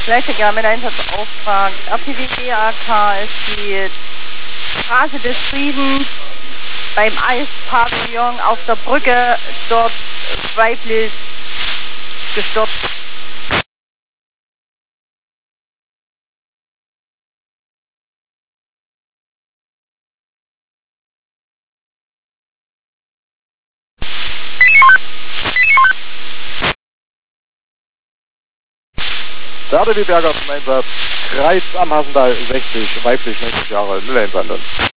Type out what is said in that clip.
Leichter mit Einsatzauftrag. RPD-AK ist die Straße des Friedens beim Eispavillon auf der Brücke, dort weiblich gestürzt. Der RDW Berger zum Einsatz, Kreis am Hasental, 60, weiblich, 90 Jahre, Mülleinwandern.